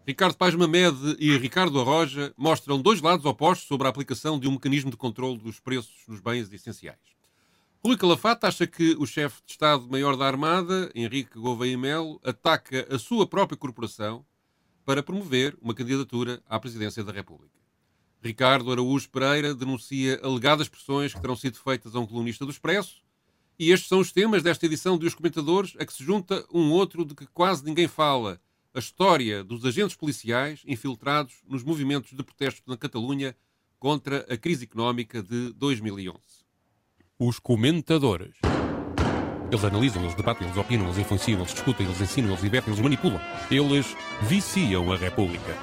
Ricardo Paes Mamed e Ricardo Arroja mostram dois lados opostos sobre a aplicação de um mecanismo de controle dos preços nos bens essenciais. Rui Calafate acha que o chefe de Estado-Maior da Armada, Henrique Gouveia Melo, ataca a sua própria corporação para promover uma candidatura à presidência da República. Ricardo Araújo Pereira denuncia alegadas pressões que terão sido feitas a um colunista do Expresso, e estes são os temas desta edição de Os Comentadores, a que se junta um outro de que quase ninguém fala: a história dos agentes policiais infiltrados nos movimentos de protesto na Catalunha contra a crise económica de 2011. Os Comentadores. Eles analisam, eles debatem, eles opinam, eles influenciam, eles discutem, eles ensinam, eles divertem, eles manipulam. Eles viciam a República.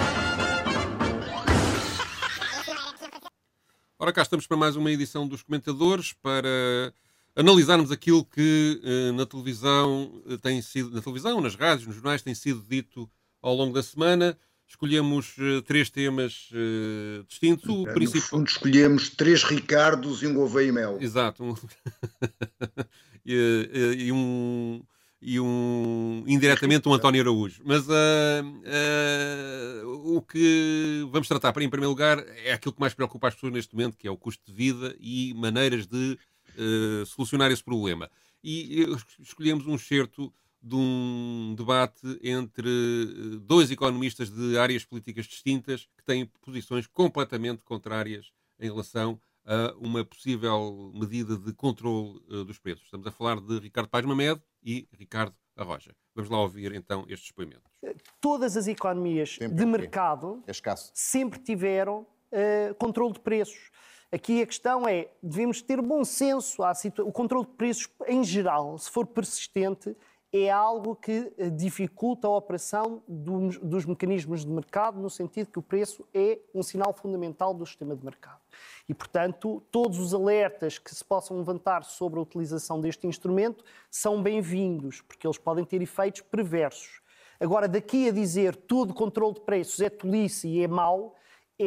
Ora, cá estamos para mais uma edição dos Comentadores, para analisarmos aquilo que na televisão, nas rádios, nos jornais, tem sido dito ao longo da semana. Escolhemos três temas distintos. No fundo, escolhemos 3 Ricardos e um Gouveia Melo. Exato. Indiretamente um António Araújo. Mas o que vamos tratar, em primeiro lugar, é aquilo que mais preocupa as pessoas neste momento, que é o custo de vida e maneiras de solucionar esse problema. E escolhemos um excerto de um debate entre dois economistas de áreas políticas distintas que têm posições completamente contrárias em relação a uma possível medida de controle dos preços. Estamos a falar de Ricardo Paes Mamed e Ricardo Arroja. Vamos lá ouvir então estes depoimentos. Todas as economias de mercado sempre tiveram controle de preços. Aqui a questão é, devemos ter bom senso. O controle de preços, em geral, se for persistente, é algo que dificulta a operação dos mecanismos de mercado, no sentido que o preço é um sinal fundamental do sistema de mercado. E, portanto, todos os alertas que se possam levantar sobre a utilização deste instrumento são bem-vindos, porque eles podem ter efeitos perversos. Agora, daqui a dizer todo controle de preços é tolice e é mau,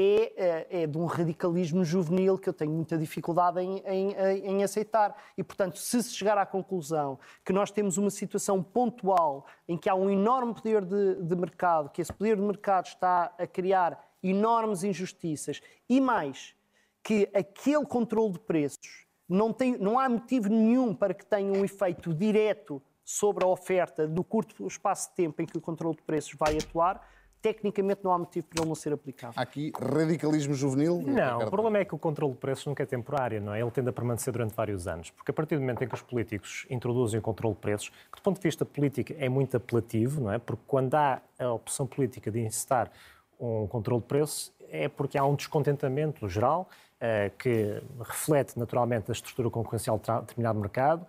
é de um radicalismo juvenil que eu tenho muita dificuldade em aceitar. E, portanto, se chegar à conclusão que nós temos uma situação pontual em que há um enorme poder de mercado, que esse poder de mercado está a criar enormes injustiças e mais, que aquele controle de preços não há motivo nenhum para que tenha um efeito direto sobre a oferta do curto espaço de tempo em que o controle de preços vai atuar, tecnicamente não há motivo para ele não ser aplicado. Há aqui radicalismo juvenil? Não, o problema é que o controle de preços nunca é temporário, não é? Ele tende a permanecer durante vários anos, porque a partir do momento em que os políticos introduzem o controle de preços, que do ponto de vista político é muito apelativo, não é? Porque quando há a opção política de incitar um controle de preços, é porque há um descontentamento geral que reflete naturalmente a estrutura concorrencial de determinado mercado,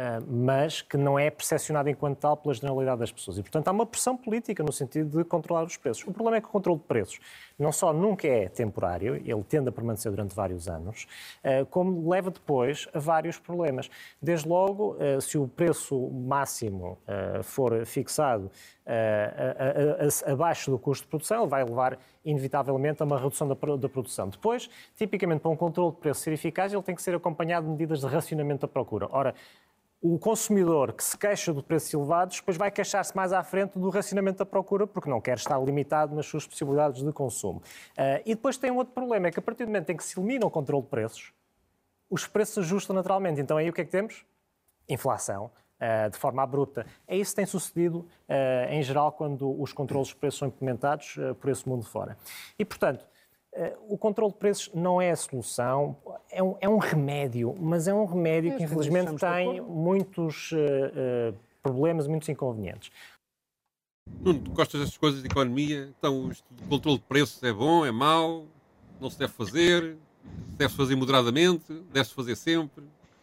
mas que não é percepcionado enquanto tal pela generalidade das pessoas. E, portanto, há uma pressão política no sentido de controlar os preços. O problema é que o controle de preços não só nunca é temporário, ele tende a permanecer durante vários anos, como leva depois a vários problemas. Desde logo, se o preço máximo for fixado abaixo do custo de produção, ele vai levar inevitavelmente a uma redução da produção. Depois, tipicamente, para um controle de preço ser eficaz, ele tem que ser acompanhado de medidas de racionamento da procura. Ora, o consumidor que se queixa de preços elevados, depois vai queixar-se mais à frente do racionamento da procura, porque não quer estar limitado nas suas possibilidades de consumo. E depois tem um outro problema, é que a partir do momento em que se elimina o controle de preços, os preços se ajustam naturalmente. Então aí o que é que temos? Inflação. De forma abrupta. É isso que tem sucedido, em geral, quando os controles de preços são implementados por esse mundo fora. E, portanto, o controle de preços não é a solução, é um remédio, mas é um remédio que, infelizmente, tem muitos problemas, muitos inconvenientes. Nuno, tu gostas destas coisas de economia? Então, o controle de preços é bom, é mau? Não se deve fazer? Deve-se fazer moderadamente? Deve-se fazer sempre?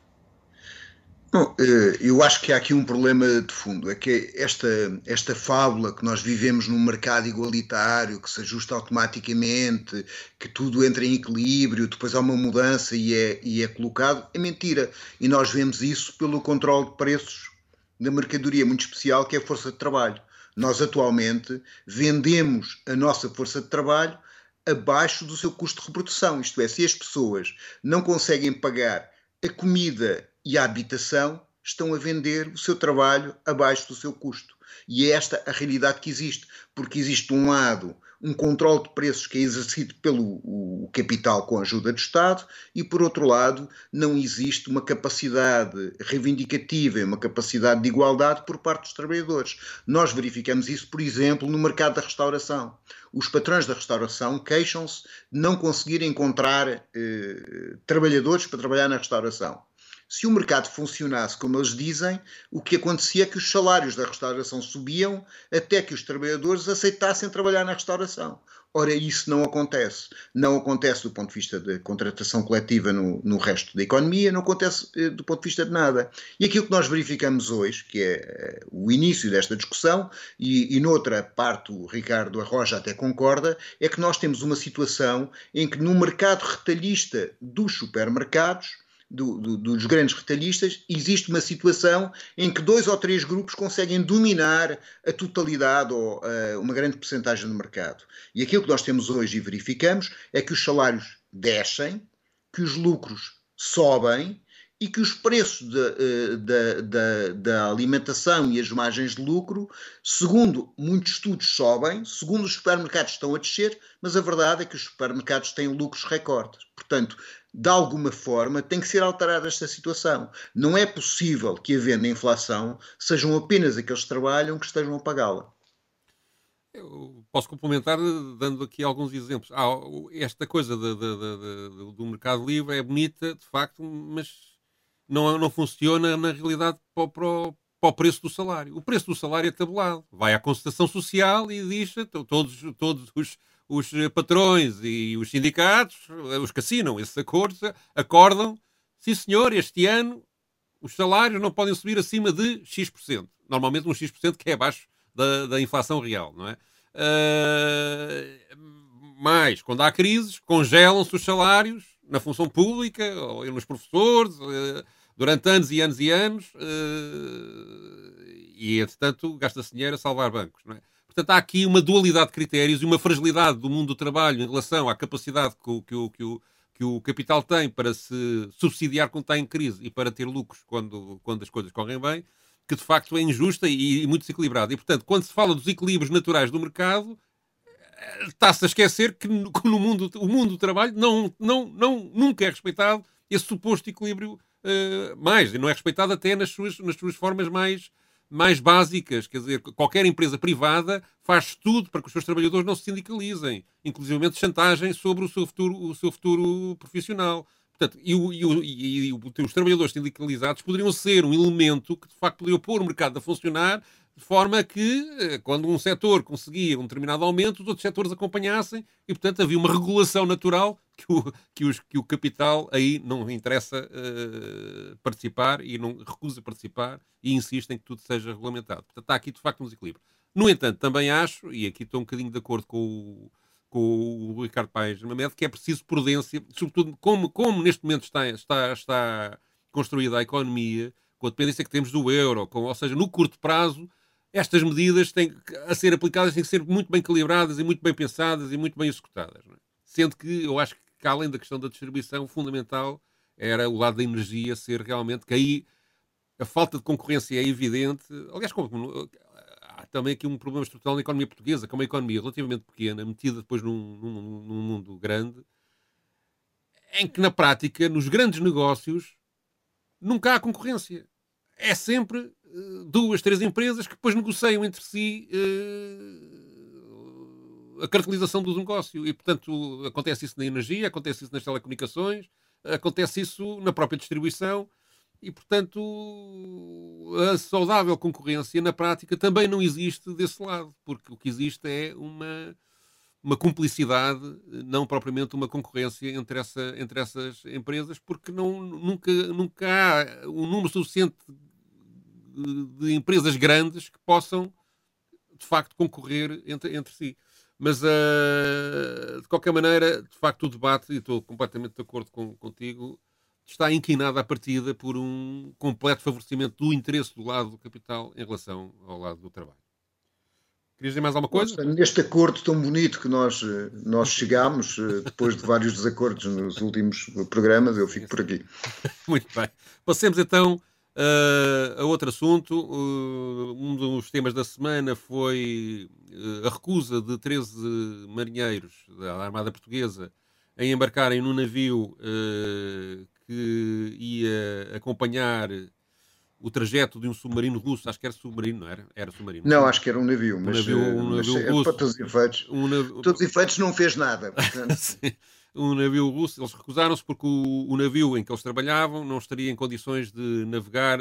Bom, eu acho que há aqui um problema de fundo, é que esta fábula que nós vivemos num mercado igualitário, que se ajusta automaticamente, que tudo entra em equilíbrio, depois há uma mudança e é colocado, é mentira. E nós vemos isso pelo controle de preços da mercadoria muito especial, que é a força de trabalho. Nós atualmente vendemos a nossa força de trabalho abaixo do seu custo de reprodução, isto é, se as pessoas não conseguem pagar a comida e a habitação, estão a vender o seu trabalho abaixo do seu custo. E é esta a realidade que existe, porque existe de um lado um controle de preços que é exercido pelo capital com a ajuda do Estado e, por outro lado, não existe uma capacidade reivindicativa e uma capacidade de igualdade por parte dos trabalhadores. Nós verificamos isso, por exemplo, no mercado da restauração. Os patrões da restauração queixam-se de não conseguirem encontrar trabalhadores para trabalhar na restauração. Se o mercado funcionasse como eles dizem, o que acontecia é que os salários da restauração subiam até que os trabalhadores aceitassem trabalhar na restauração. Ora, isso não acontece. Não acontece do ponto de vista da contratação coletiva no resto da economia, não acontece do ponto de vista de nada. E aquilo que nós verificamos hoje, que é o início desta discussão, e noutra parte o Ricardo Arroja até concorda, é que nós temos uma situação em que no mercado retalhista dos supermercados, dos grandes retalhistas, existe uma situação em que 2 ou 3 grupos conseguem dominar a totalidade ou uma grande percentagem do mercado. E aquilo que nós temos hoje e verificamos é que os salários descem, que os lucros sobem e que os preços da alimentação e as margens de lucro, segundo muitos estudos, sobem, segundo os supermercados estão a descer, mas a verdade é que os supermercados têm lucros recordes. Portanto, de alguma forma, tem que ser alterada esta situação. Não é possível que, havendo inflação, sejam apenas aqueles que trabalham que estejam a pagá-la. Eu posso complementar dando aqui alguns exemplos. Esta coisa do mercado livre é bonita, de facto, mas não funciona na realidade para o preço do salário. O preço do salário é tabelado. Vai à concertação social e diz todos os patrões e os sindicatos, os que assinam esses acordos, acordam, sim senhor, este ano os salários não podem subir acima de X%. Normalmente um X% que é abaixo da inflação real, não é? Mas, quando há crises, congelam-se os salários na função pública, ou nos professores, durante anos e anos e anos, e, entretanto, gasta-se dinheiro a salvar bancos, não é? Portanto, há aqui uma dualidade de critérios e uma fragilidade do mundo do trabalho em relação à capacidade que o capital tem para se subsidiar quando está em crise e para ter lucros quando as coisas correm bem, que de facto é injusta e muito desequilibrada. E, portanto, quando se fala dos equilíbrios naturais do mercado, está-se a esquecer que no mundo, o mundo do trabalho nunca é respeitado esse suposto equilíbrio e não é respeitado até nas suas formas mais básicas. Quer dizer, qualquer empresa privada faz tudo para que os seus trabalhadores não se sindicalizem, inclusivamente chantagem sobre o seu futuro profissional. Portanto, os trabalhadores sindicalizados poderiam ser um elemento que, de facto, poderia pôr o mercado a funcionar de forma que, quando um setor conseguia um determinado aumento, os outros setores acompanhassem e, portanto, havia uma regulação natural que o capital aí não interessa participar e não recusa participar e insiste em que tudo seja regulamentado. Portanto, está aqui, de facto, um desequilíbrio. No entanto, também acho, e aqui estou um bocadinho de acordo com o Ricardo Paes Mamed, que é preciso prudência, sobretudo como neste momento está construída a economia, com a dependência que temos do euro, ou seja, no curto prazo, estas medidas a ser aplicadas têm que ser muito bem calibradas e muito bem pensadas e muito bem executadas. Não é? Sendo que eu acho que, além da questão da distribuição, fundamental era o lado da energia ser realmente, que aí a falta de concorrência é evidente. Aliás, há também aqui um problema estrutural na economia portuguesa, que é uma economia relativamente pequena, metida depois num mundo grande, em que, na prática, nos grandes negócios, nunca há concorrência. É sempre 2, 3 empresas que depois negociam entre si a cartelização do negócio. E, portanto, acontece isso na energia, acontece isso nas telecomunicações, acontece isso na própria distribuição. E, portanto, a saudável concorrência, na prática, também não existe desse lado. Porque o que existe é uma cumplicidade, não propriamente uma concorrência entre essas empresas, porque nunca há um número suficiente de empresas grandes que possam, de facto, concorrer entre si. Mas, de qualquer maneira, de facto, o debate, e estou completamente de acordo contigo, está inclinado à partida por um completo favorecimento do interesse do lado do capital em relação ao lado do trabalho. Querias dizer mais alguma coisa? Neste acordo tão bonito que nós chegámos, depois de vários desacordos nos últimos programas, eu fico por aqui. Muito bem. Passemos então A outro assunto, um dos temas da semana foi a recusa de 13 marinheiros da Armada Portuguesa em embarcarem num navio que ia acompanhar o trajeto de um submarino russo. Acho que era submarino, não era? Era submarino. Não, acho que era um navio, mas um navio russo. Para todos os efeitos não fez nada. Portanto... Um navio russo, eles recusaram-se porque o navio em que eles trabalhavam não estaria em condições de navegar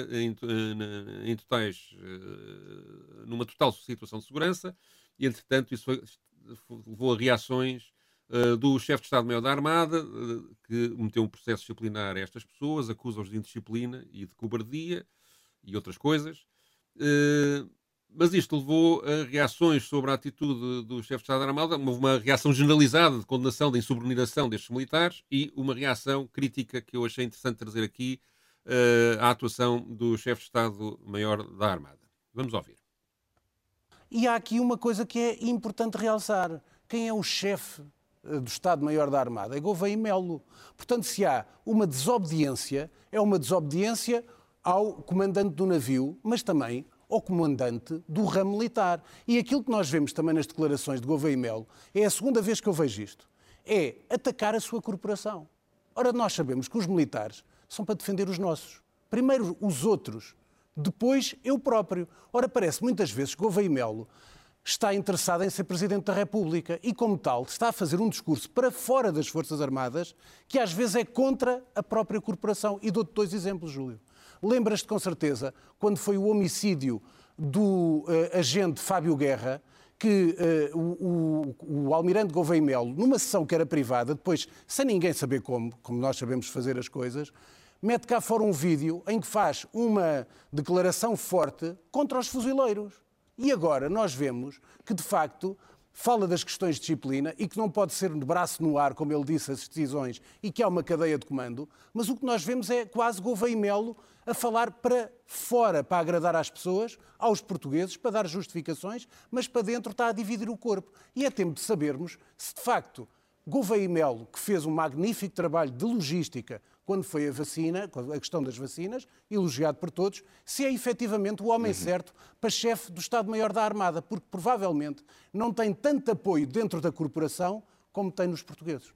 numa total situação de segurança, e entretanto isso levou a reações do chefe de Estado-Maior da Armada, que meteu um processo disciplinar a estas pessoas, acusa-os de indisciplina e de cobardia e outras coisas. Mas isto levou a reações sobre a atitude do chefe de Estado da Armada. Houve uma reação generalizada de condenação da insubordinação destes militares e uma reação crítica que eu achei interessante trazer aqui à atuação do chefe de Estado-Maior da Armada. Vamos ouvir. E há aqui uma coisa que é importante realçar. Quem é o chefe do Estado-Maior da Armada? É Gouveia e Melo. Portanto, se há uma desobediência, é uma desobediência ao comandante do navio, mas também ao comandante do ramo militar. E aquilo que nós vemos também nas declarações de Gouveia e Melo, é a segunda vez que eu vejo isto, é atacar a sua corporação. Ora, nós sabemos que os militares são para defender os nossos. Primeiro os outros, depois eu próprio. Ora, parece muitas vezes que Gouveia e Melo está interessado em ser Presidente da República e, como tal, está a fazer um discurso para fora das Forças Armadas que às vezes é contra a própria corporação. E dou-te 2 exemplos, Júlio. Lembras-te com certeza, quando foi o homicídio do agente Fábio Guerra, que o almirante Gouveia e Melo, numa sessão que era privada, depois, sem ninguém saber como nós sabemos fazer as coisas, mete cá fora um vídeo em que faz uma declaração forte contra os fuzileiros. E agora nós vemos que, de facto, fala das questões de disciplina e que não pode ser de braço no ar, como ele disse, as decisões, e que há uma cadeia de comando, mas o que nós vemos é quase Gouveia e Melo a falar para fora, para agradar às pessoas, aos portugueses, para dar justificações, mas para dentro está a dividir o corpo. E é tempo de sabermos se, de facto, Gouveia e Melo, que fez um magnífico trabalho de logística quando foi a vacina, a questão das vacinas, elogiado por todos, se é efetivamente o homem certo para chefe do Estado-Maior da Armada, porque provavelmente não tem tanto apoio dentro da corporação como tem nos portugueses.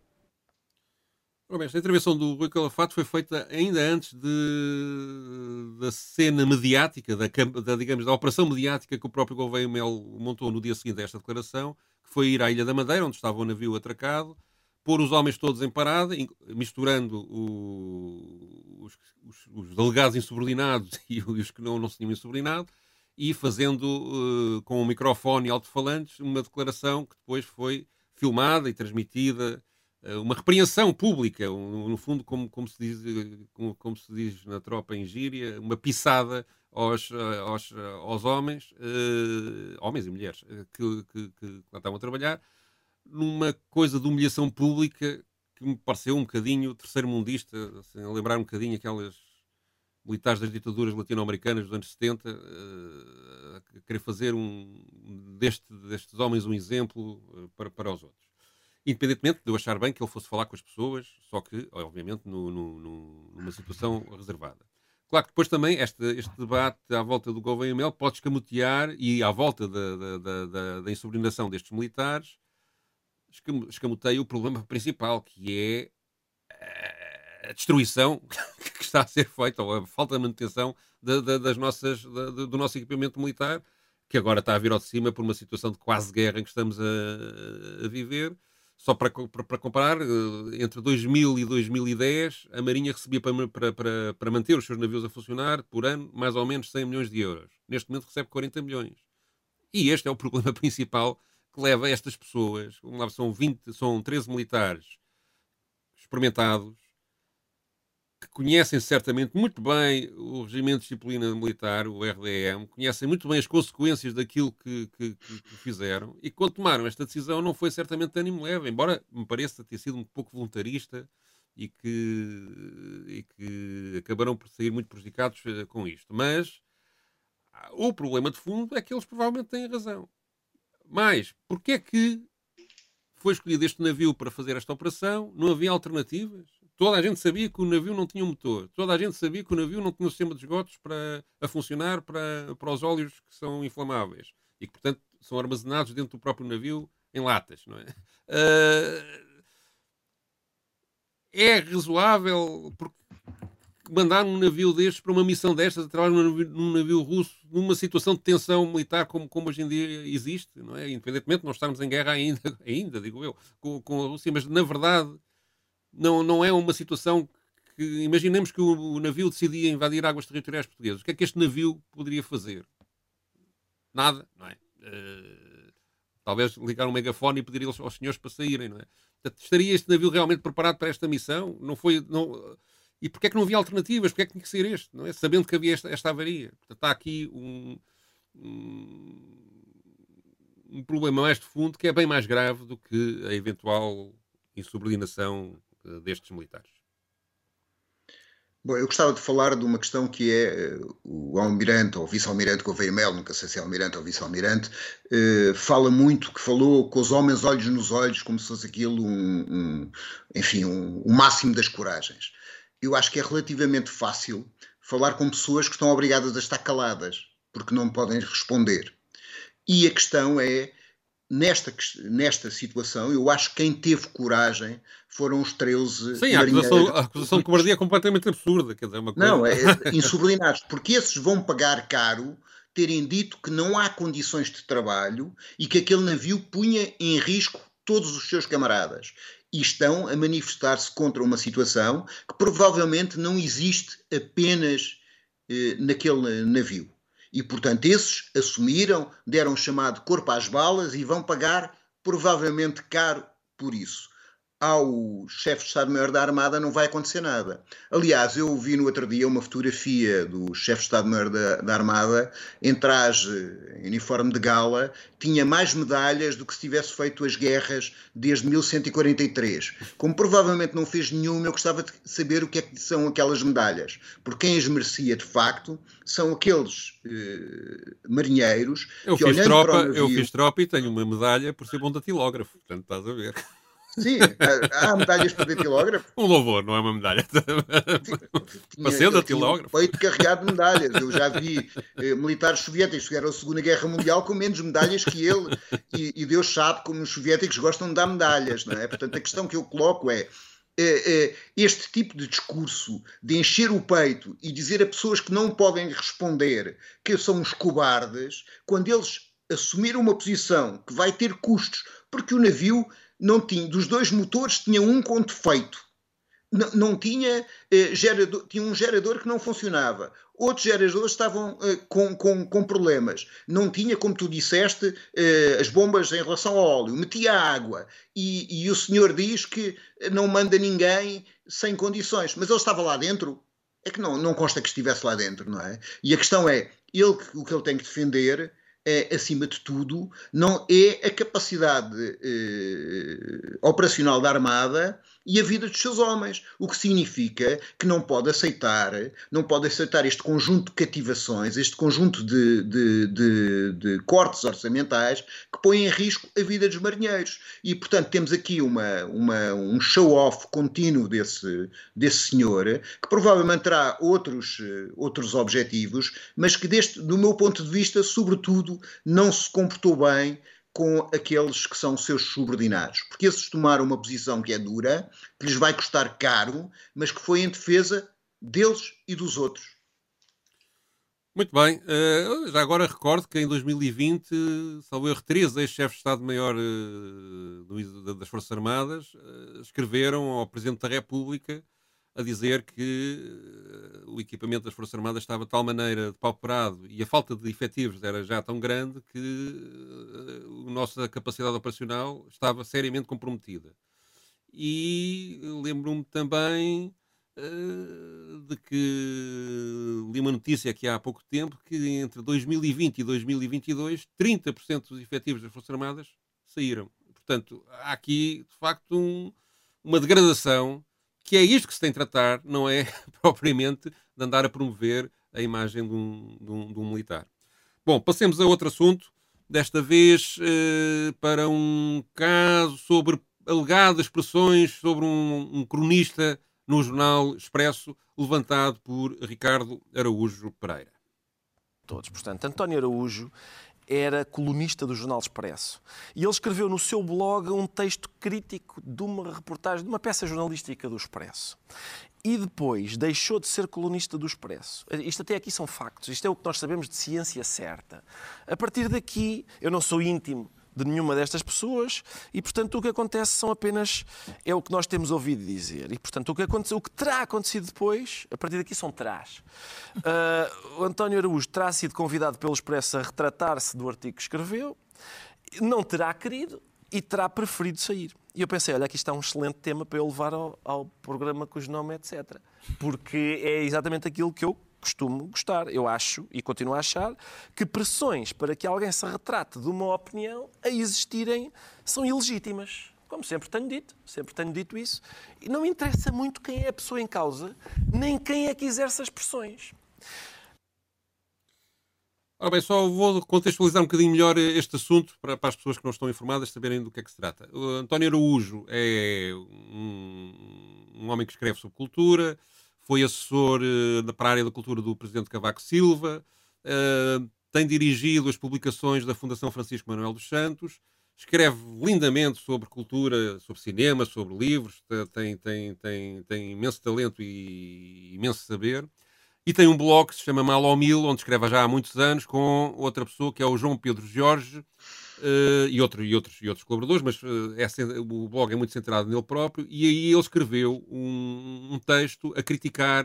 Esta intervenção do Rui Calafato foi feita ainda antes da cena mediática, da operação mediática que o próprio Gouveia e Melo montou no dia seguinte a esta declaração, que foi ir à Ilha da Madeira, onde estava o navio atracado, pôr os homens todos em parada, misturando os delegados insubordinados e os que não se tinham insubordinado, e fazendo com um microfone e alto-falantes uma declaração que depois foi filmada e transmitida, uma repreensão pública, no fundo, como se diz na tropa em gíria, uma pisada aos homens, homens e mulheres, que lá estavam a trabalhar, numa coisa de humilhação pública que me pareceu um bocadinho terceiro-mundista, assim, a lembrar um bocadinho aquelas militares das ditaduras latino-americanas dos anos 70, a querer fazer destes homens um exemplo para os outros. Independentemente de eu achar bem que ele fosse falar com as pessoas, só que, obviamente, numa situação reservada. Claro que depois também este debate à volta do Gouveia e Melo pode escamotear, e à volta da insubordinação destes militares, escamoteia o problema principal, que é a destruição que está a ser feita, ou a falta de manutenção do nosso equipamento militar, que agora está a vir ao de cima por uma situação de quase guerra em que estamos a viver. Só para comparar, entre 2000 e 2010, a Marinha recebia para manter os seus navios a funcionar, por ano, mais ou menos 100 milhões de euros. Neste momento recebe 40 milhões. E este é o problema principal que leva estas pessoas, são 13 militares experimentados, que conhecem certamente muito bem o Regimento de Disciplina Militar, o RDM, conhecem muito bem as consequências daquilo que fizeram, e quando tomaram esta decisão não foi certamente de ânimo leve, embora me pareça ter sido um pouco voluntarista e que acabaram por sair muito prejudicados com isto. Mas o problema de fundo é que eles provavelmente têm razão. Mas, porquê é que foi escolhido este navio para fazer esta operação? Não havia alternativas? toda a gente sabia que o navio não tinha um motor. Toda a gente sabia que o navio não tinha um sistema de esgotos a funcionar para os óleos que são inflamáveis. E que, portanto, são armazenados dentro do próprio navio em latas, não é? É razoável mandar um navio destes para uma missão destas, a trabalhar num navio russo, numa situação de tensão militar como hoje em dia existe, não é? Independentemente de não estarmos em guerra ainda digo eu, com a Rússia, mas na verdade não é uma situação que... Imaginemos que o navio decidia invadir águas territoriais portuguesas. O que é que este navio poderia fazer? Nada, não é? Talvez ligar um megafone e pedir aos senhores para saírem, não é? Portanto, estaria este navio realmente preparado para esta missão? Não foi... E porquê é que não havia alternativas? Porquê é que tinha que ser este? Não é? Sabendo que havia esta avaria. Portanto, há aqui um problema mais de fundo que é bem mais grave do que a eventual insubordinação destes militares. Bom, eu gostava de falar de uma questão que é o almirante ou vice-almirante Gouveia Melo, nunca sei se é almirante ou vice-almirante, falou com os homens olhos nos olhos, como se fosse aquilo o máximo das coragens. Eu acho que é relativamente fácil falar com pessoas que estão obrigadas a estar caladas, porque não podem responder. E a questão é, nesta situação, eu acho que quem teve coragem foram os 13 Sim, a acusação de cobardia é completamente absurda. Quer dizer, uma coisa... Não, insubordinados, porque esses vão pagar caro terem dito que não há condições de trabalho e que aquele navio punha em risco todos os seus camaradas. E estão a manifestar-se contra uma situação que provavelmente não existe apenas naquele navio. E, portanto, esses assumiram, deram o chamado corpo às balas e vão pagar provavelmente caro por isso. Ao chefe de Estado-Maior da Armada não vai acontecer nada. Aliás, eu vi no outro dia uma fotografia do chefe de Estado-Maior da Armada em traje, em uniforme de gala, tinha mais medalhas do que se tivesse feito as guerras desde 1143. Como provavelmente não fez nenhuma, eu gostava de saber o que é que são aquelas medalhas. Porque quem as merecia, de facto, são aqueles marinheiros que, olhando para o navio... Eu fiz tropa e tenho uma medalha por ser bom datilógrafo. Portanto, estás a ver... Sim, há medalhas para datilógrafo. Um louvor, não é uma medalha. Para ser datilógrafo. Peito carregado de medalhas. Eu já vi militares soviéticos que eram a Segunda Guerra Mundial com menos medalhas que ele. E Deus sabe como os soviéticos gostam de dar medalhas, não é? Portanto, a questão que eu coloco é este tipo de discurso de encher o peito e dizer a pessoas que não podem responder que são uns cobardes, quando eles assumiram uma posição que vai ter custos, porque o navio... não tinha, dos dois motores tinha um com defeito, não tinha gerador, tinha um gerador que não funcionava, outros geradores estavam com problemas, não tinha, como tu disseste, as bombas em relação ao óleo, metia água e o senhor diz que não manda ninguém sem condições, mas ele estava lá dentro, é que não consta que estivesse lá dentro, não é? E a questão é, o que ele tem que defender acima de tudo, não é a capacidade operacional da Armada e a vida dos seus homens, o que significa que não pode aceitar este conjunto de cativações, este conjunto de cortes orçamentais que põem em risco a vida dos marinheiros. E, portanto, temos aqui um show-off contínuo desse senhor, que provavelmente terá outros objetivos, mas que, do meu ponto de vista, sobretudo, não se comportou bem com aqueles que são seus subordinados, porque esses tomaram uma posição que é dura, que lhes vai custar caro, mas que foi em defesa deles e dos outros. Muito bem. Já agora recordo que em 2020, salvo erro, 13 ex-chefes de Estado-Maior das Forças Armadas escreveram ao Presidente da República a dizer que o equipamento das Forças Armadas estava de tal maneira depauperado e a falta de efetivos era já tão grande que a nossa capacidade operacional estava seriamente comprometida. E lembro-me também de que li uma notícia aqui há pouco tempo que entre 2020 e 2022 30% dos efetivos das Forças Armadas saíram. Portanto, há aqui, de facto, uma degradação, que é isto que se tem de tratar, não é propriamente de andar a promover a imagem de um militar. Bom, passemos a outro assunto, desta vez para um caso sobre alegadas pressões sobre um cronista no jornal Expresso, levantado por Ricardo Araújo Pereira. Todos. Portanto, António Araújo era colunista do Jornal Expresso. E ele escreveu no seu blog um texto crítico de uma reportagem, de uma peça jornalística do Expresso. E depois deixou de ser colunista do Expresso. Isto até aqui são factos. Isto é o que nós sabemos de ciência certa. A partir daqui, eu não sou íntimo de nenhuma destas pessoas e, portanto, o que acontece são apenas... É o que nós temos ouvido dizer. E, portanto, o que terá acontecido depois, a partir daqui são terás. O António Araújo terá sido convidado pelo Expresso a retratar-se do artigo que escreveu, não terá querido e terá preferido sair. E eu pensei, olha, aqui está um excelente tema para eu levar ao programa cujo nome é etc. Porque é exatamente aquilo que eu costumo gostar. Eu acho, e continuo a achar, que pressões para que alguém se retrate de uma opinião a existirem são ilegítimas. Como sempre tenho dito isso. E não me interessa muito quem é a pessoa em causa, nem quem é que exerce as pressões. Ora bem, só vou contextualizar um bocadinho melhor este assunto para as pessoas que não estão informadas saberem do que é que se trata. O António Araújo é um homem que escreve sobre cultura, foi assessor para a área da cultura do presidente Cavaco Silva, tem dirigido as publicações da Fundação Francisco Manuel dos Santos, escreve lindamente sobre cultura, sobre cinema, sobre livros, tem imenso talento e imenso saber. E tem um blog que se chama Mal ao Mil, onde escreve já há muitos anos, com outra pessoa que é o João Pedro Jorge e outros colaboradores, mas o blog é muito centrado nele próprio. E aí ele escreveu um texto a criticar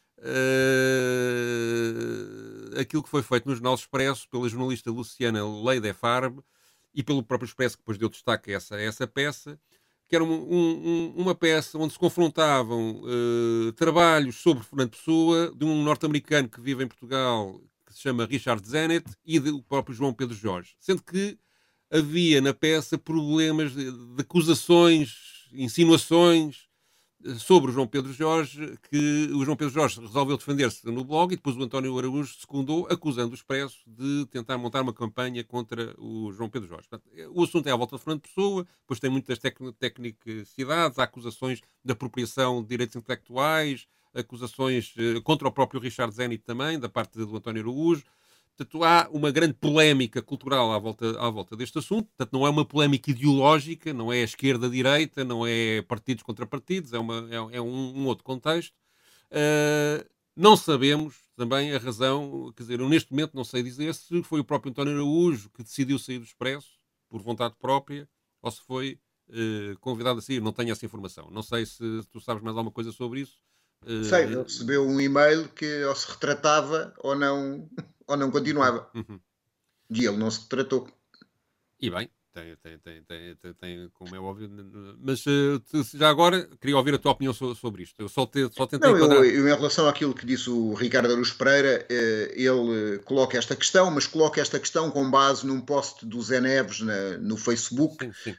aquilo que foi feito no Jornal Expresso pela jornalista Luciana Leide Farb e pelo próprio Expresso, que depois deu destaque a essa peça, que era uma peça onde se confrontavam trabalhos sobre Fernando Pessoa, de um norte-americano que vive em Portugal, que se chama Richard Zenit, e do próprio João Pedro Jorge. Sendo que havia na peça problemas de acusações, insinuações sobre o João Pedro Jorge, que o João Pedro Jorge resolveu defender-se no blog e depois o António Araújo secundou, acusando o Expresso de tentar montar uma campanha contra o João Pedro Jorge. Portanto, o assunto é à volta de Fernando Pessoa, depois tem muitas tecnicidades, há acusações de apropriação de direitos intelectuais, acusações contra o próprio Richard Zenit também, da parte do António Araújo. Portanto, há uma grande polémica cultural à volta deste assunto. Portanto, não é uma polémica ideológica, não é a esquerda-direita, não é partidos contra partidos, é um outro contexto. Não sabemos também a razão, quer dizer, eu neste momento não sei dizer se foi o próprio António Araújo que decidiu sair do Expresso por vontade própria ou se foi convidado a sair. Não tenho essa informação. Não sei se tu sabes mais alguma coisa sobre isso. Sei, ele recebeu um e-mail que ou se retratava ou não continuava. E ele não se retratou. E bem, tem, como é óbvio, mas já agora queria ouvir a tua opinião sobre isto. Eu só tentei enquadrar... eu, em relação àquilo que disse o Ricardo Araújo Pereira, ele coloca esta questão, mas coloca esta questão com base num post do Zé Neves no Facebook, sim.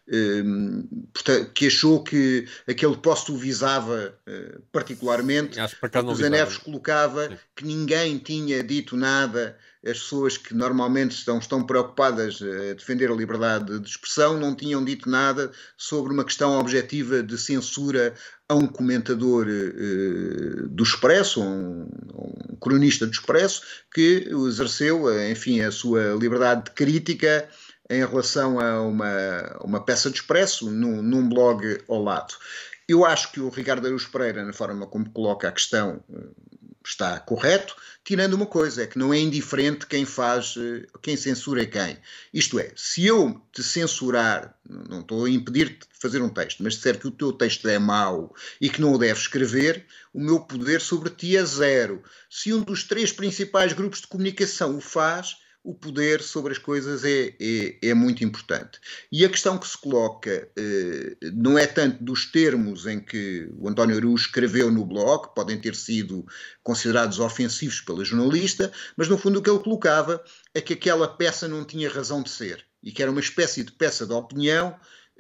Que achou que aquele post o visava particularmente. Acho que o Zé Neves colocava que ninguém tinha dito nada. As pessoas que normalmente estão preocupadas a defender a liberdade de expressão não tinham dito nada sobre uma questão objetiva de censura a um comentador do Expresso, um cronista do Expresso, que exerceu, enfim, a sua liberdade de crítica em relação a uma peça de Expresso num blog ao lado. Eu acho que o Ricardo Araújo Pereira, na forma como coloca a questão, está correto, tirando uma coisa, é que não é indiferente quem censura quem. Isto é, se eu te censurar, não estou a impedir-te de fazer um texto, mas disser que o teu texto é mau e que não o deves escrever, o meu poder sobre ti é zero. Se um dos 3 principais grupos de comunicação o faz, o poder sobre as coisas é muito importante. E a questão que se coloca não é tanto dos termos em que o António Araújo escreveu no blog, que podem ter sido considerados ofensivos pela jornalista, mas no fundo o que ele colocava é que aquela peça não tinha razão de ser e que era uma espécie de peça de opinião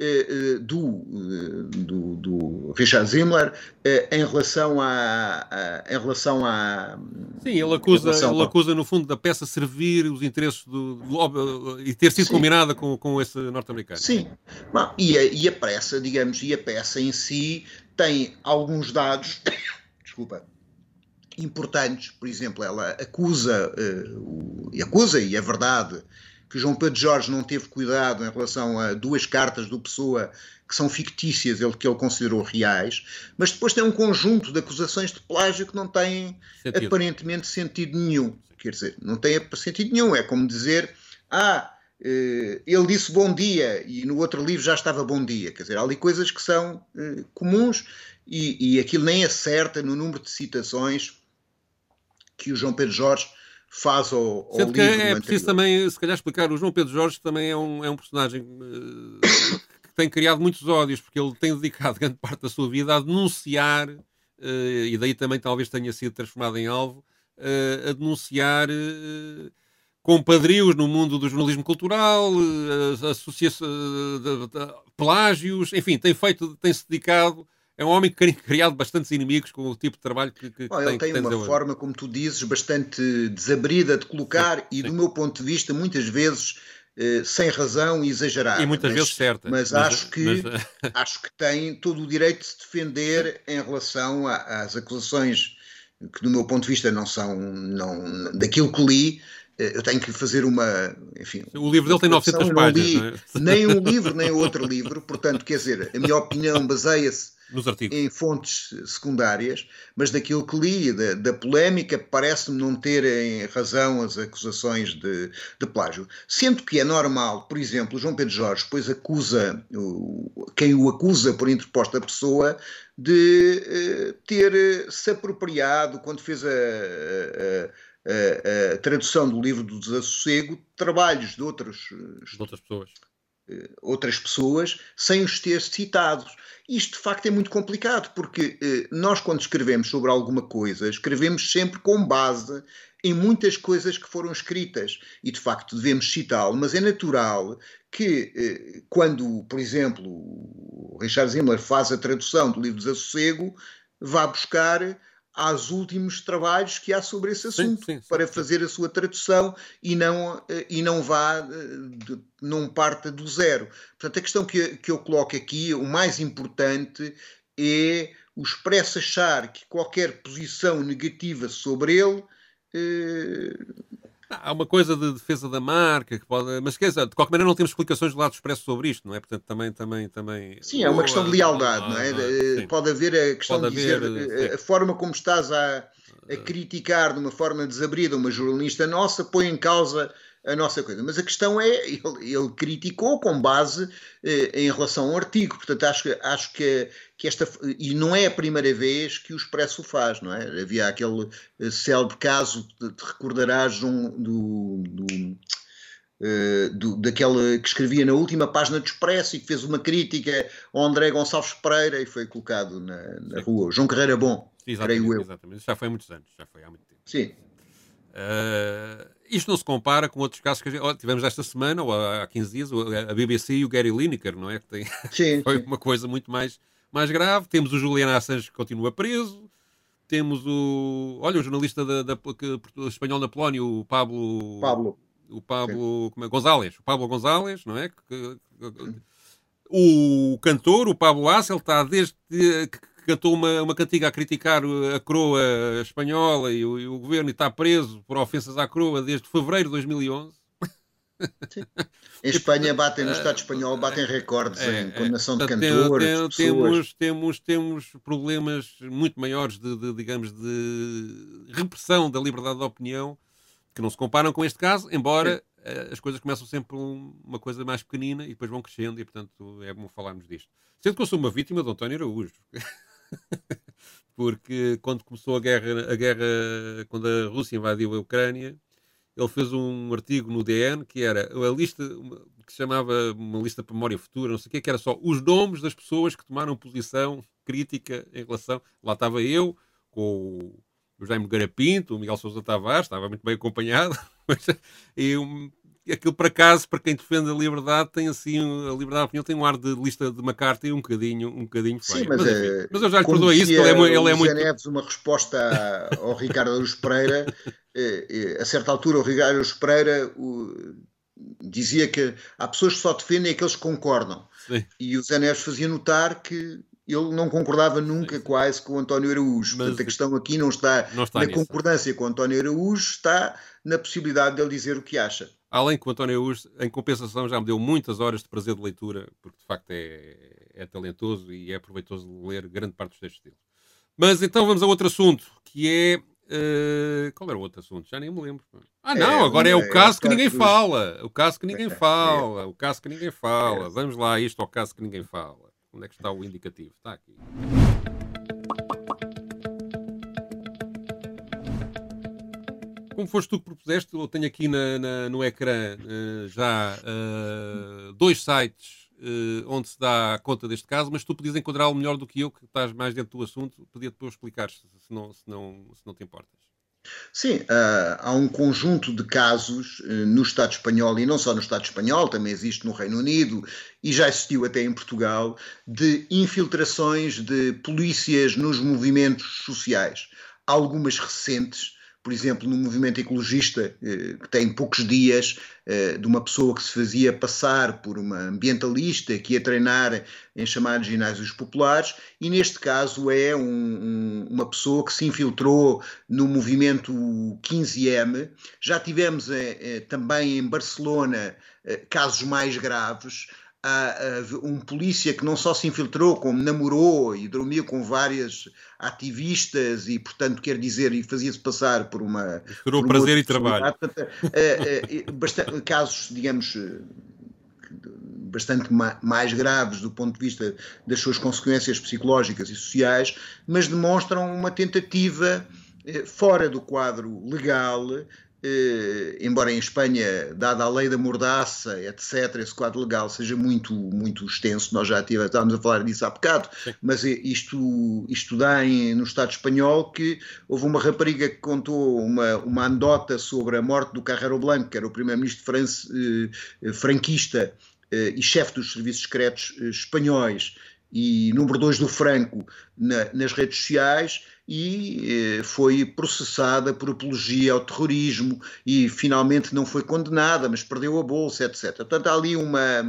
do Richard Zimmler em relação a Sim, ele acusa no fundo da peça servir os interesses e ter sido combinada com esse norte-americano. Sim, bom, e a peça, digamos, e a peça em si tem alguns dados, desculpa, importantes. Por exemplo, ela acusa, e é verdade, que João Pedro Jorge não teve cuidado em relação a 2 cartas do Pessoa que são fictícias, que ele considerou reais, mas depois tem um conjunto de acusações de plágio que não têm aparentemente sentido nenhum. Quer dizer, não tem sentido nenhum. É como dizer, ele disse bom dia e no outro livro já estava bom dia. Quer dizer, há ali coisas que são comuns e aquilo nem acerta no número de citações que o João Pedro Jorge faz ao livro. Que é preciso também, se calhar, explicar. O João Pedro Jorge também é um personagem que tem criado muitos ódios, porque ele tem dedicado grande parte da sua vida a denunciar, e daí também talvez tenha sido transformado em alvo, a denunciar compadrios no mundo do jornalismo cultural, plágios, enfim, tem-se dedicado. É um homem que tem criado bastantes inimigos com o tipo de trabalho que ele tem uma forma, como tu dizes, bastante desabrida de colocar e, do meu ponto de vista, muitas vezes sem razão e exagerada. E muitas vezes certa. Mas acho que tem todo o direito de se defender em relação às acusações que, do meu ponto de vista, não são daquilo que li. Eu tenho que fazer enfim... O livro dele tem 900 páginas. Não li nem um livro, nem outro livro. Portanto, quer dizer, a minha opinião baseia-se em fontes secundárias, mas daquilo que li, da polémica, parece-me não terem razão as acusações de plágio. Sendo que é normal, por exemplo, João Pedro Jorge depois acusa, quem o acusa por interposta pessoa, de ter se apropriado, quando fez a tradução do livro do Desassossego, trabalhos de outras pessoas sem os ter citado. Isto, de facto, é muito complicado, porque nós, quando escrevemos sobre alguma coisa, escrevemos sempre com base em muitas coisas que foram escritas e, de facto, devemos citá-lo, mas é natural que, quando, por exemplo, o Richard Zimmler faz a tradução do livro Desassossego, vá buscar aos últimos trabalhos que há sobre esse assunto, para fazer a sua tradução e não parta do zero. Portanto, a questão que eu coloco aqui, o mais importante é o Expresso achar que qualquer posição negativa sobre ele... Há uma coisa de defesa da marca, que pode... mas quer dizer, de qualquer maneira não temos explicações do lado do Expresso sobre isto, não é? Portanto, também... Sim, é uma questão de lealdade, não é? Pode haver a questão de dizer a forma como estás a criticar de uma forma desabrida uma jornalista nossa põe em causa a nossa coisa. Mas a questão é, ele criticou com base em relação ao artigo. Portanto, acho que esta... E não é a primeira vez que o Expresso faz, não é? Havia aquele célebre caso, te recordarás, daquele que escrevia na última página do Expresso e que fez uma crítica ao André Gonçalves Pereira e foi colocado na rua. João Carreira Bom, creio eu. Exatamente. Isso já foi há muitos anos, já foi há muito tempo. Sim. Isto não se compara com outros casos que tivemos esta semana, ou há 15 dias, a BBC e o Gary Lineker, não é? Que foi uma coisa muito mais grave. Temos o Julian Assange que continua preso. Temos o jornalista espanhol na Polónia, o Pablo González. O Pablo González, não é? O cantor, o Pablo Hasél, está desde que cantou uma cantiga a criticar a coroa espanhola e o governo e está preso por ofensas à coroa desde fevereiro de 2011. Sim. Em Espanha no Estado espanhol batem recordes em condenação de cantores, temos problemas muito maiores digamos, de repressão da liberdade de opinião que não se comparam com este caso, embora as coisas começam sempre uma coisa mais pequenina e depois vão crescendo e, portanto, é bom falarmos disto. Sendo que eu sou uma vítima de António Araújo. Porque quando começou a guerra, quando a Rússia invadiu a Ucrânia, ele fez um artigo no DN que era a lista, que se chamava uma lista para memória futura, não sei o quê, que era só os nomes das pessoas que tomaram posição crítica em relação... Lá estava eu, com o Jaime Nogueira Pinto, o Miguel Sousa Tavares, estava muito bem acompanhado, e aquilo por acaso, para quem defende a liberdade, tem assim, a liberdade de opinião tem um ar de lista de McCarthy um bocadinho feio. Sim, mas eu já lhe perdoo isso, que ele é muito... Neves, uma resposta ao Ricardo Araújo Pereira, a certa altura o Ricardo Araújo Pereira dizia que há pessoas que só defendem aqueles que concordam. Sim. E o Zé Neves fazia notar que ele não concordava nunca quase com o António Araújo. Portanto, a questão aqui não está na concordância com o António Araújo, está na possibilidade de ele dizer o que acha. Além que o António Araújo, em compensação, já me deu muitas horas de prazer de leitura, porque de facto é talentoso e é proveitoso ler grande parte dos textos dele. Mas então vamos a outro assunto, que é... qual era o outro assunto? Já nem me lembro. Não, agora é o caso que ninguém fala. O caso que ninguém fala. O caso que ninguém fala. Vamos lá, isto ao caso que ninguém fala. Onde é que está o indicativo? Está aqui. Como foste tu que propuseste, eu tenho aqui no ecrã já 2 sites onde se dá conta deste caso, mas tu podias enquadrá-lo melhor do que eu, que estás mais dentro do assunto, podia depois explicar se não te importas. Sim, há um conjunto de casos no Estado espanhol, e não só no Estado espanhol, também existe no Reino Unido e já existiu até em Portugal, de infiltrações de polícias nos movimentos sociais. Há algumas recentes, por exemplo, no movimento ecologista, que tem poucos dias, de uma pessoa que se fazia passar por uma ambientalista que ia treinar em chamados ginásios populares, e neste caso é uma pessoa que se infiltrou no movimento 15M. Já tivemos também em Barcelona casos mais graves. Há um polícia que não só se infiltrou, como namorou e dormiu com várias ativistas e, portanto, quer dizer, e fazia-se passar por uma... Misturou prazer e trabalho. Casos, digamos, bastante mais graves do ponto de vista das suas consequências psicológicas e sociais, mas demonstram uma tentativa fora do quadro legal. Embora em Espanha, dada a lei da mordaça, etc., esse quadro legal seja muito, muito extenso, nós já estávamos a falar disso há bocado, mas isto dá no Estado espanhol que houve uma rapariga que contou uma anedota sobre a morte do Carrero Blanco, que era o primeiro-ministro franquista e chefe dos serviços secretos espanhóis e número 2 do Franco nas redes sociais, e foi processada por apologia ao terrorismo e finalmente não foi condenada, mas perdeu a bolsa, etc. Portanto, há ali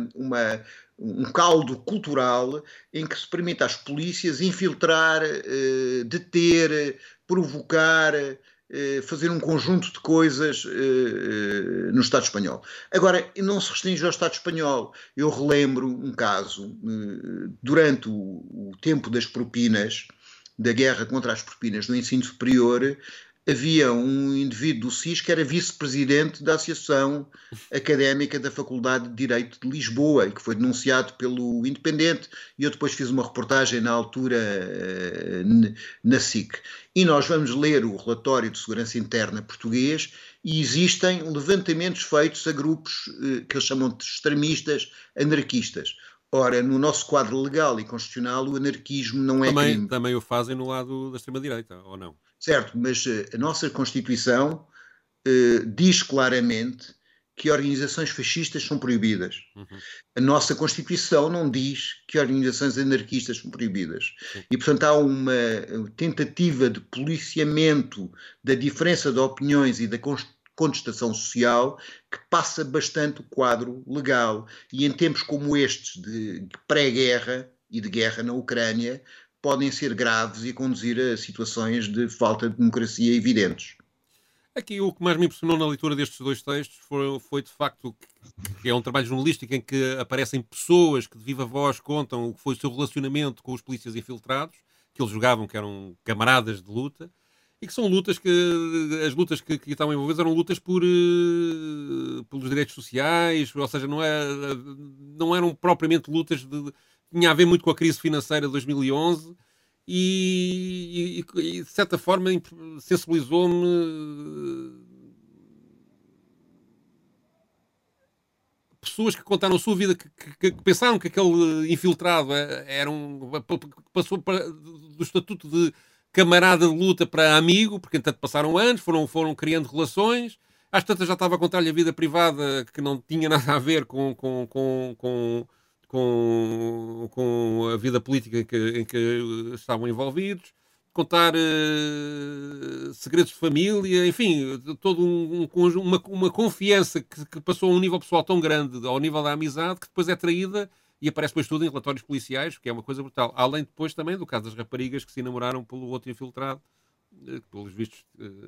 um caldo cultural em que se permite às polícias infiltrar, deter, provocar, fazer um conjunto de coisas no Estado espanhol. Agora, não se restringe ao Estado espanhol. Eu relembro um caso, durante o tempo das propinas, da guerra contra as propinas no ensino superior, havia um indivíduo do SIS que era vice-presidente da Associação Académica da Faculdade de Direito de Lisboa e que foi denunciado pelo Independente, e eu depois fiz uma reportagem na altura na SIC. E nós vamos ler o relatório de segurança interna português e existem levantamentos feitos a grupos que eles chamam de extremistas anarquistas. Ora, no nosso quadro legal e constitucional, o anarquismo não é crime. Também o fazem no lado da extrema-direita, ou não? Certo, mas a nossa Constituição diz claramente que organizações fascistas são proibidas. A nossa Constituição não diz que organizações anarquistas são proibidas. E, portanto, há uma tentativa de policiamento da diferença de opiniões e da contestação social que passa bastante o quadro legal, e em tempos como estes de pré-guerra e de guerra na Ucrânia podem ser graves e conduzir a situações de falta de democracia evidentes. Aqui o que mais me impressionou na leitura destes 2 textos foi de facto que é um trabalho jornalístico em que aparecem pessoas que de viva voz contam o que foi o seu relacionamento com os polícias infiltrados, que eles julgavam que eram camaradas de luta, e que são lutas as lutas que estavam envolvidas eram lutas pelos direitos sociais, ou seja, não eram propriamente lutas tinha a ver muito com a crise financeira de 2011 e de certa forma sensibilizou-me pessoas que contaram a sua vida, que pensaram que aquele infiltrado passou do estatuto de camarada de luta para amigo, porque entanto passaram anos, foram criando relações, Às tantas já estava a contar-lhe a vida privada que não tinha nada a ver com a vida política em que estavam envolvidos, contar segredos de família, enfim, todo uma confiança que passou a um nível pessoal tão grande, ao nível da amizade, que depois é traída e aparece depois tudo em relatórios policiais, que é uma coisa brutal. Além depois também do caso das raparigas que se enamoraram pelo outro infiltrado, que pelos vistos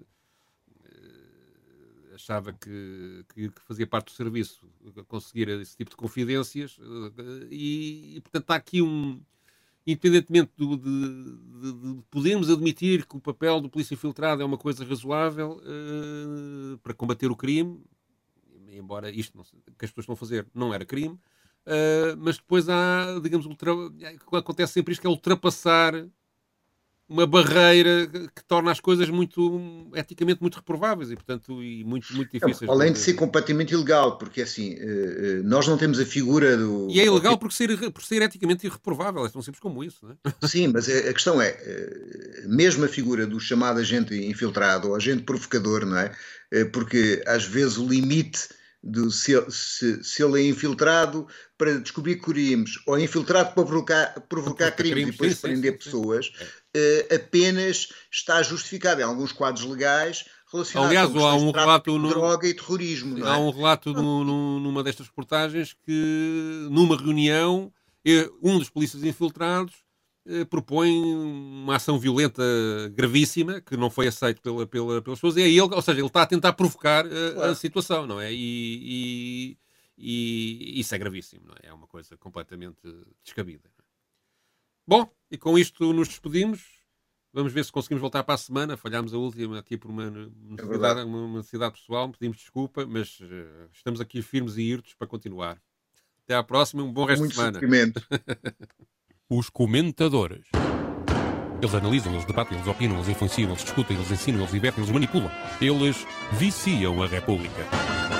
achava que fazia parte do serviço conseguir esse tipo de confidências e portanto há aqui independentemente de podermos admitir que o papel do polícia infiltrado é uma coisa razoável para combater o crime, embora isto que as pessoas estão a fazer não era crime, mas depois há, digamos, acontece sempre isto, que é ultrapassar uma barreira que torna as coisas eticamente muito reprováveis e, portanto, muito difíceis. Além de ser completamente ilegal, porque assim, nós não temos a figura do... E é ilegal por ser eticamente irreprovável, é tão simples como isso, não é? Sim, mas a questão é, mesmo a figura do chamado agente infiltrado ou agente provocador, não é? Porque às vezes o limite se ele é infiltrado para descobrir crimes ou infiltrado para provocar crimes e depois prender pessoas, apenas está justificado em alguns quadros legais relacionados com questões de droga e terrorismo. Não é? Há um relato numa destas reportagens que numa reunião um dos polícias infiltrados propõe uma ação violenta gravíssima que não foi aceito pelas pessoas, e é ele, ou seja, ele está a tentar provocar a situação, não é? E isso é gravíssimo, não é? É uma coisa completamente descabida. Bom, e com isto nos despedimos. Vamos ver se conseguimos voltar para a semana. Falhámos a última aqui por uma necessidade pessoal, pedimos desculpa, mas estamos aqui firmes e irtos para continuar. Até à próxima, um bom resto de semana. Os comentadores. Eles analisam, eles debatem, eles opinam, eles influenciam, eles discutem, eles ensinam, eles divertem, eles manipulam. Eles viciam a República.